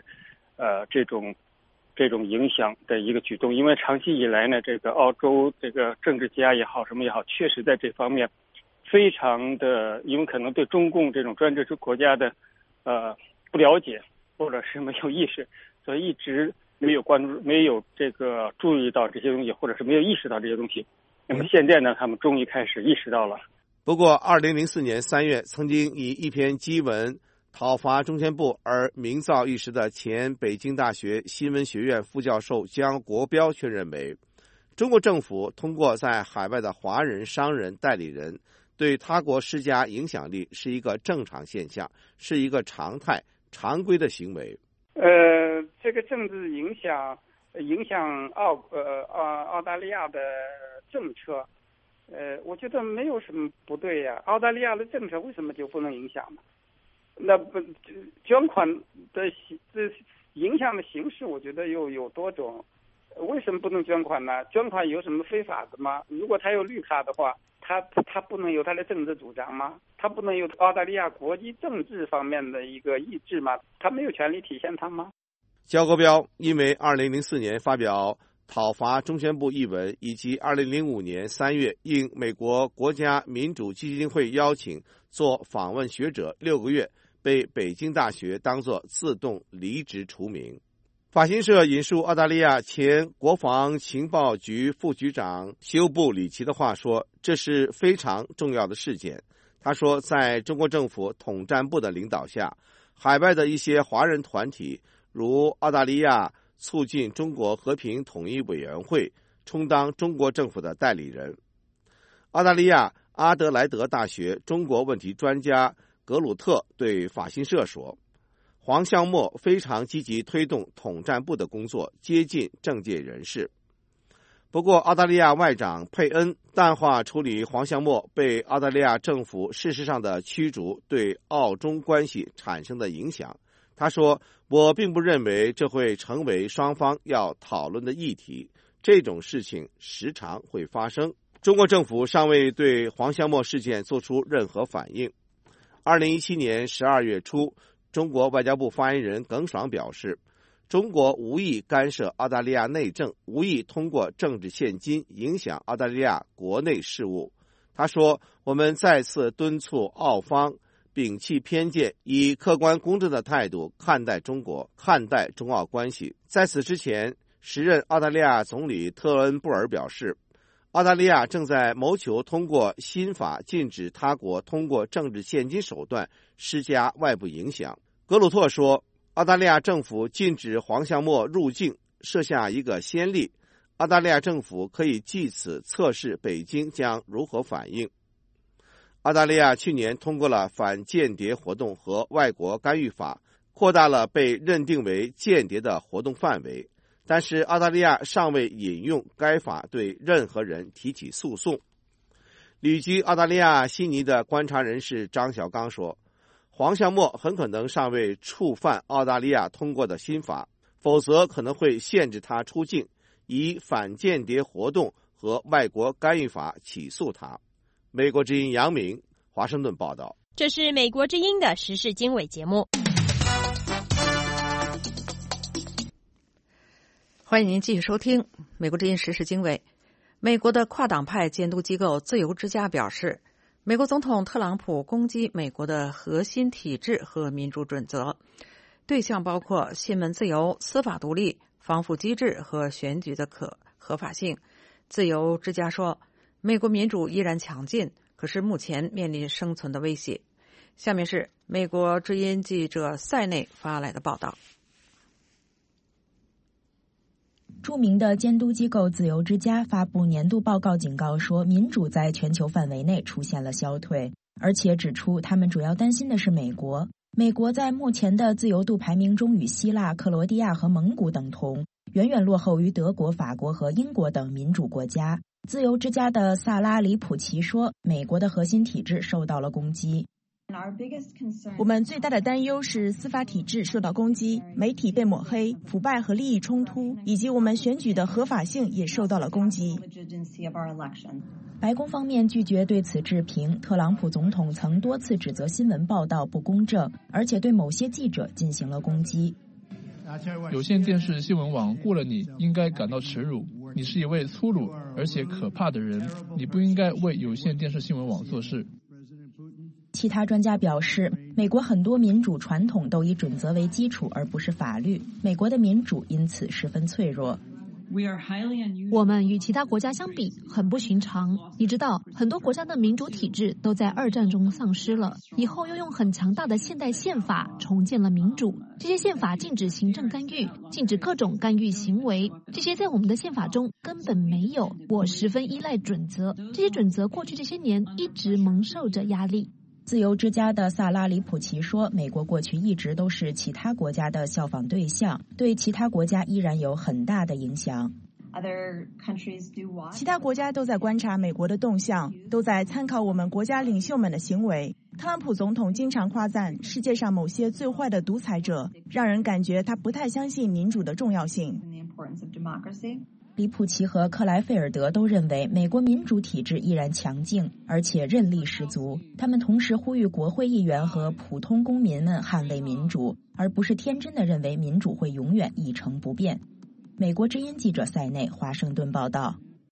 这种影响的一个举动。因为长期以来呢，这个澳洲这个政治家也好什么也好，确实在这方面非常的，因为可能对中共这种专制国家的不了解或者是没有意识，所以一直没有关注，没有这个注意到这些东西，或者是没有意识到这些东西。那么现在呢，他们终于开始意识到了。 不过2004年3月，曾经以一篇基文讨伐中宣部而名噪一时的前北京大学新闻学院副教授姜国标却认为，中国政府通过在海外的华人商人代理人对他国施加影响力是一个正常现象，是一个常态、常规的行为。 这个政治影响澳大利亚的政策，我觉得没有什么不对呀。澳大利亚的政策为什么就不能影响呢？那不捐款的这影响的形式，我觉得又有多种。为什么不能捐款呢？捐款有什么非法的吗？如果他有绿卡的话，他不能有他的政治主张吗？他不能有澳大利亚国际政治方面的一个意志吗？他没有权利体现它吗？ 焦国标因为2004年发表讨伐中宣部一文，以及2005年3月应美国国家民主基金会邀请做访问学者6个月，被北京大学当作自动离职除名。法新社引述澳大利亚前国防情报局副局长休布里奇的话说，这是非常重要的事件。他说，在中国政府统战部的领导下，海外的一些华人团体如澳大利亚促进中国和平统一委员会充当中国政府的代理人。澳大利亚阿德莱德大学中国问题专家格鲁特对法新社说，黄向墨非常积极推动统战部的工作，接近政界人士。不过，澳大利亚外长佩恩淡化处理黄向墨被澳大利亚政府事实上的驱逐对澳中关系产生的影响。他说，我并不认为这会成为双方要讨论的议题，这种事情时常会发生。中国政府尚未对黄向墨事件做出任何反应。2017年12月初，中国外交部发言人耿爽表示，中国无意干涉澳大利亚内政，无意通过政治现金影响澳大利亚国内事务。他说，我们再次敦促澳方摒弃偏见，以客观公正的态度看待中国，看待中澳关系。在此之前，时任澳大利亚总理特恩布尔表示，澳大利亚正在谋求通过新法禁止他国通过政治现金手段施加外部影响。格鲁特说，澳大利亚政府禁止黄向墨入境设下一个先例，澳大利亚政府可以借此测试北京将如何反应。澳大利亚去年通过了反间谍活动和外国干预法，扩大了被认定为间谍的活动范围，但是澳大利亚尚未引用该法对任何人提起诉讼。旅居澳大利亚悉尼的观察人士张小刚说，黄向墨很可能尚未触犯澳大利亚通过的新法，否则可能会限制他出境，以反间谍活动和外国干预法起诉他。美国之音杨明华盛顿报道。 这是美国之音的时事经纬节目。 欢迎您继续收听美国之音时事经纬。美国的跨党派监督机构自由之家表示，美国总统特朗普攻击美国的核心体制和民主准则，对象包括新闻自由、司法独立、防腐机制和选举的合法性。自由之家说，美国民主依然强劲，可是目前面临生存的威胁。下面是美国之音记者塞内发来的报道。 著名的监督机构自由之家发布年度报告警告说，民主在全球范围内出现了消退，而且指出他们主要担心的是美国。美国在目前的自由度排名中与希腊、克罗地亚和蒙古等同，远远落后于德国、法国和英国等民主国家。自由之家的萨拉·里普奇说，美国的核心体制受到了攻击。 我们最大的担忧是司法体制受到攻击，媒体被抹黑，腐败和利益冲突，以及我们选举的合法性也受到了攻击。 白宫方面拒绝对此置评，特朗普总统曾多次指责新闻报道不公正，而且对某些记者进行了攻击。 有线电视新闻网雇了你，应该感到耻辱。你是一位粗鲁而且可怕的人，你不应该为有线电视新闻网做事。 其他专家表示，美国很多民主传统都以准则为基础，而不是法律。美国的民主因此十分脆弱。 我们与其他国家相比很不寻常。你知道，很多国家的民主体制都在2战中丧失了，以后又用很强大的现代宪法重建了民主。这些宪法禁止行政干预，禁止各种干预行为，这些在我们的宪法中根本没有。我十分依赖准则，这些准则过去这些年一直蒙受着压力。 自由之家的萨拉里普奇说，美国过去一直都是其他国家的效仿对象，对其他国家依然有很大的影响。 其他国家都在观察美国的动向，都在参考我们国家领袖们的行为。特朗普总统经常夸赞世界上某些最坏的独裁者，让人感觉他不太相信民主的重要性。 里普奇和克莱菲尔德都认为美国民主体制依然强劲，而且韧力十足。他们同时呼吁国会议员和普通公民们捍卫民主，而不是天真的认为民主会永远一成不变。美国之音记者塞内，华盛顿报道。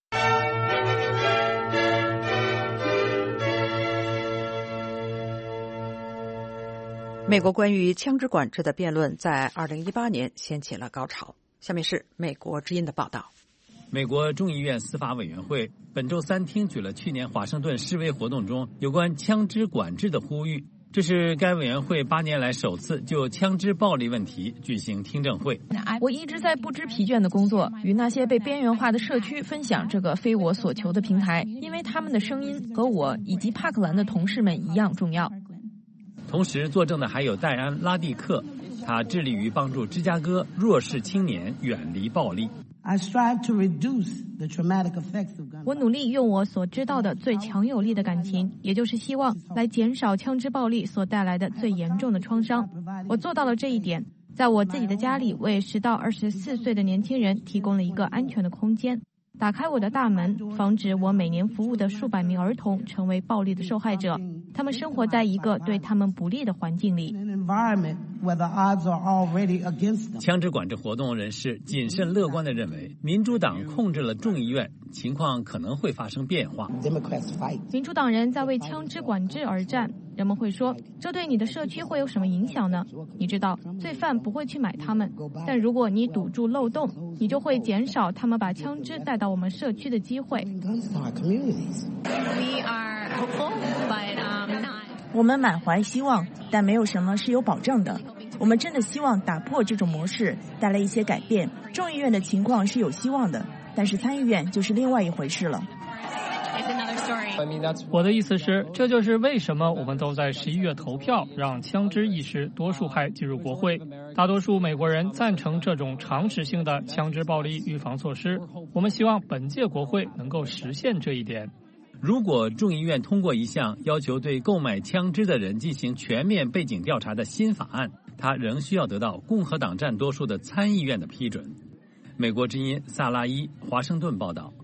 美国关于枪支管制的辩论在2018年掀起了高潮。下面是美国之音的报道。 美国众议院司法委员会本周3听取了去年华盛顿示威活动中有关枪支管制的呼吁，这是该委员会8年来首次就枪支暴力问题举行听证会。 我一直在不知疲倦的工作，与那些被边缘化的社区分享这个非我所求的平台，因为他们的声音和我以及帕克兰的同事们一样重要。 同时作证的还有戴安·拉蒂克，他致力于帮助芝加哥弱势青年远离暴力。 我努力用我所知道的最强有力的感情，也就是希望来减少枪支暴力所带来的最严重的创伤。我做到了这一点，在我自己的家里为10到24岁的年轻人提供了一个安全的空间，打开我的大门，防止我每年服务的数百名儿童成为暴力的受害者。他们生活在一个对他们不利的环境里。 枪支管制活动人士谨慎乐观地认为，民主党控制了众议院，情况可能会发生变化。 民主党人在为枪支管制而战，人们会说，这对你的社区会有什么影响呢？你知道，罪犯不会去买它们，但如果你堵住漏洞，你就会减少他们把枪支带到我们社区的机会。 我们满怀希望，但没有什么是有保证的。我们真的希望打破这种模式，带来一些改变。众议院的情况是有希望的，但是参议院就是另外一回事了。 我的意思是，这就是为什么我们都在11月投票让枪支意识多数派进入国会。大多数美国人赞成这种常识性的枪支暴力预防措施。我们希望本届国会能够实现这一点。 如果众议院通过一项要求对购买枪支的人进行全面背景调查的新法案，它仍需要得到共和党占多数的参议院的批准。美国之音萨拉伊，华盛顿报道。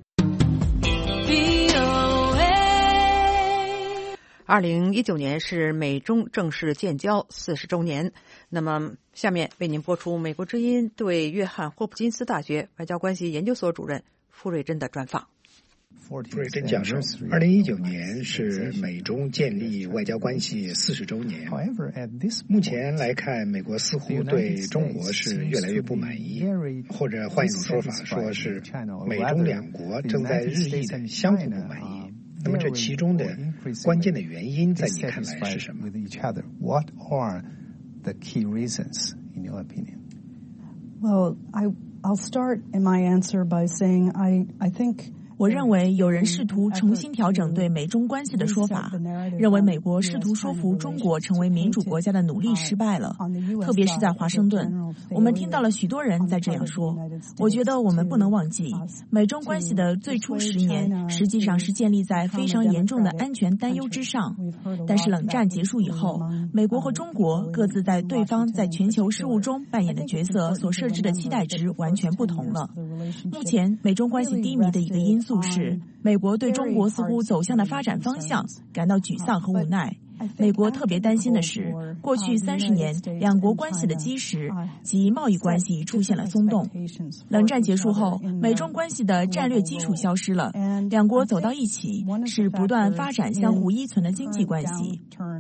2019年是美中正式建交40周年。那么，下面为您播出美国之音对约翰霍普金斯大学外交关系研究所主任傅瑞珍的专访。 傅瑞珍教授，2019年是美中建立外交关系40周年。目前来看，美国似乎对中国是越来越不满意，或者换一种说法，说是美中两国正在日益的相互不满意。那么这其中的关键的原因在你看来是什么？ What are the key reasons in your opinion? Well, I'll start in my answer by saying I think 我认为有人试图重新调整对美中关系的说法，认为美国试图说服中国成为民主国家的努力失败了，特别是在华盛顿，我们听到了许多人在这样说。我觉得我们不能忘记，美中关系的最初10年实际上是建立在非常严重的安全担忧之上，但是冷战结束以后，美国和中国各自在对方在全球事务中扮演的角色所设置的期待值完全不同了。目前美中关系低迷的一个因素是，美国对中国似乎走向的发展方向感到沮丧和无奈。美国特别担心的是，过去30年两国关系的基石及贸易关系出现了松动。冷战结束后，美中关系的战略基础消失了，两国走到一起是不断发展相互依存的经济关系。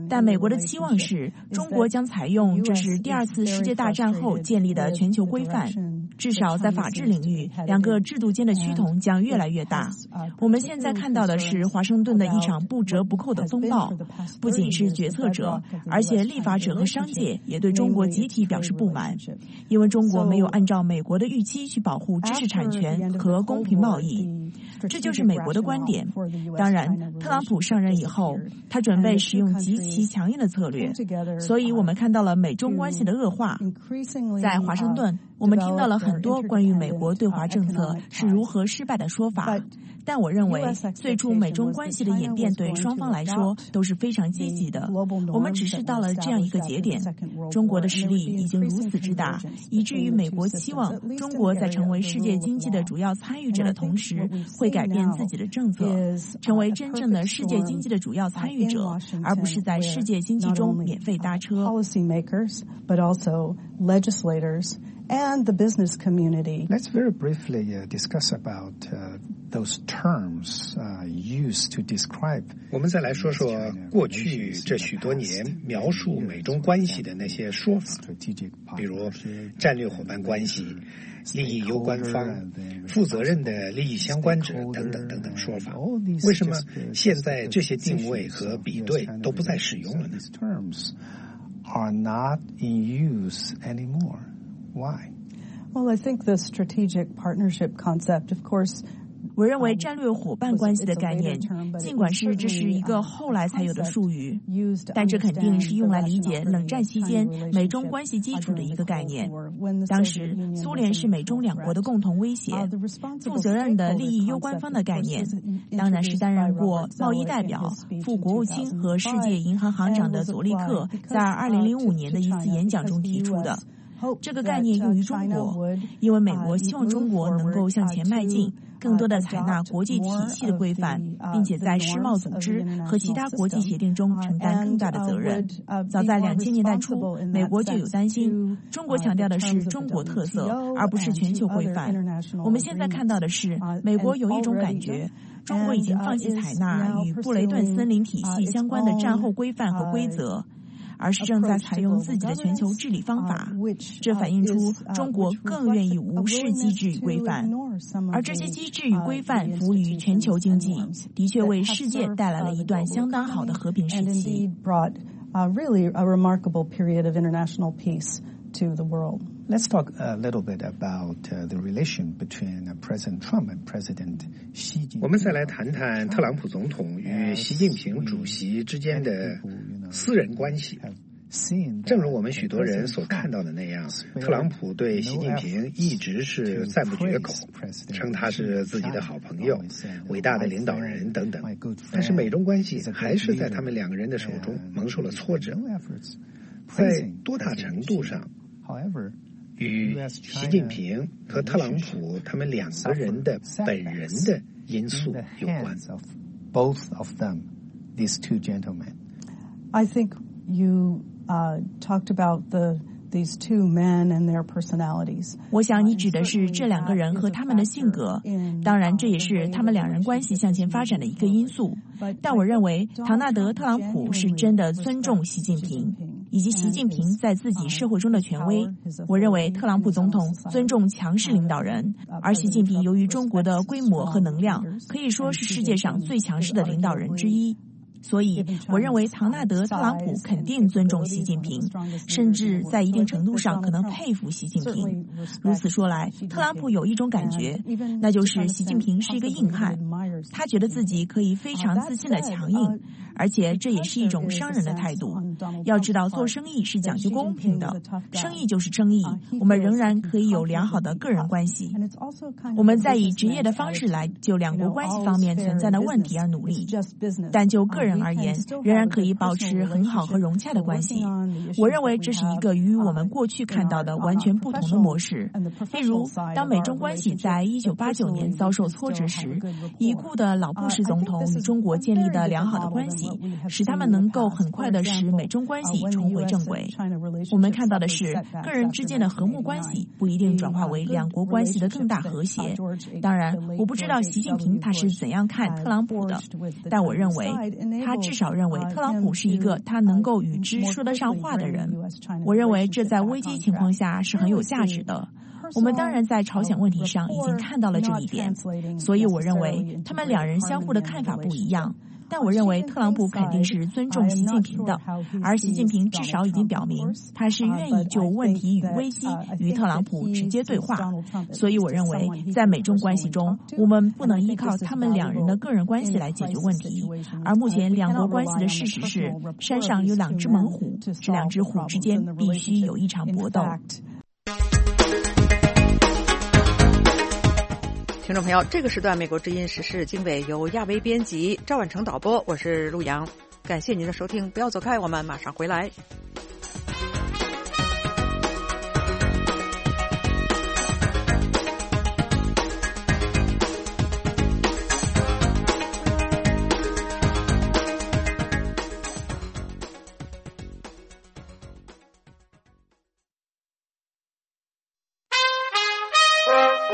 但美国的期望是中国将采用这是第二次世界大战后建立的全球规范，至少在法治领域，两个制度间的趋同将越来越大。我们现在看到的是华盛顿的一场不折不扣的风暴，不仅是决策者，而且立法者和商界也对中国集体表示不满，因为中国没有按照美国的预期去保护知识产权和公平贸易。这就是美国的观点。当然，特朗普上任以后，他准备使用极其强硬的策略，所以我们看到了美中关系的恶化。在华盛顿，我们听到了很多关于美国对华政策是如何失败的说法，但我认为最初美中关系的演变对双方来说都是非常积极的。我们只是到了这样一个节点，中国的实力已经如此之大，以至于美国期望中国在成为世界经济的主要参与者的同时，会改变自己的政策，成为真正的世界经济的主要参与者，而不是在世界经济中免费搭车。 And the business community. Let's very briefly discuss about those terms used to describe. 我们再来说说过去这许多年描述美中关系的那些说法，比如战略伙伴关系、利益攸关方、负责任的利益相关者等等等等说法。为什么现在这些定位和比对都不再使用了呢？ Are not in use anymore. Why? Well, I think the strategic partnership concept, of course, 我认为战略伙伴关系的概念，尽管是这是一个后来才有的术语，但这肯定是用来理解冷战期间美中关系基础的一个概念。当时苏联是美中两国的共同威胁，负责任的利益攸关方的概念，当然是担任过贸易代表、副国务卿和世界银行行长的佐利克在2005年的一次演讲中提出的。这个概念用于中国，因为美国希望中国能够向前迈进，更多的采纳国际体系的规范，并且在世贸组织和其他国际协定中承担更大的责任。早在2000年代初，美国就有担心，中国强调的是中国特色，而不是全球规范。我们现在看到的是，美国有一种感觉，中国已经放弃采纳与布雷顿森林体系相关的战后规范和规则，而是正在采用自己的全球治理方法，这反映出中国更愿意无视机制与规范，而这些机制与规范服务于全球经济，的确为世界带来了一段相当好的和平时期。 Really a remarkable period of international peace to the world. Let's talk a little bit about the relation between President Trump and President Xi Jinping. 我们再来谈谈特朗普总统与习近平主席之间的私人关系。正如我们许多人所看到的那样，特朗普对习近平一直是赞不绝口，称他是自己的好朋友、伟大的领导人等等。但是美中关系还是在他们两个人的手中蒙受了挫折。在多大程度上，与习近平和特朗普他们两个人的本人的因素有关。 Both of them, these two gentlemen. I think you talked about these two men and their personalities. 我想你指的是这两个人和他们的性格，当然这也是他们两人关系向前发展的一个因素。但我认为唐纳德·特朗普是真的尊重习近平，以及习近平在自己社会中的权威。我认为特朗普总统尊重强势领导人，而习近平由于中国的规模和能量，可以说是世界上最强势的领导人之一。所以我认为唐纳德·特朗普肯定尊重习近平，甚至在一定程度上可能佩服习近平。如此说来，特朗普有一种感觉，那就是习近平是一个硬汉，他觉得自己可以非常自信的强硬，而且这也是一种商人的态度。要知道做生意是讲究公平的，生意就是生意，我们仍然可以有良好的个人关系。我们在以职业的方式来就两国关系方面存在的问题而努力，但就个人而言，仍然可以保持很好和融洽的关系。我认为这是一个与我们过去看到的完全不同的模式。例如，当美中关系在1989年遭受挫折时，已故的老布什总统与中国建立的良好的关系，使他们能够很快地使美美中关系重回正轨。我们看到的是，个人之间的和睦关系不一定转化为两国关系的更大和谐。当然，我不知道习近平他是怎样看特朗普的，但我认为他至少认为特朗普是一个他能够与之说得上话的人。我认为这在危机情况下是很有价值的。我们当然在朝鲜问题上已经看到了这一点，所以我认为他们两人相互的看法不一样。但我认为特朗普肯定是尊重习近平的，而习近平至少已经表明他是愿意就问题与危机与特朗普直接对话。所以我认为在美中关系中，我们不能依靠他们两人的个人关系来解决问题，而目前两国关系的事实是，山上有两只猛虎，这两只虎之间必须有一场搏斗。 听众朋友，这个时段美国之音时事经纬由亚维编辑，赵婉成导播，我是陆洋，感谢您的收听，不要走开，我们马上回来。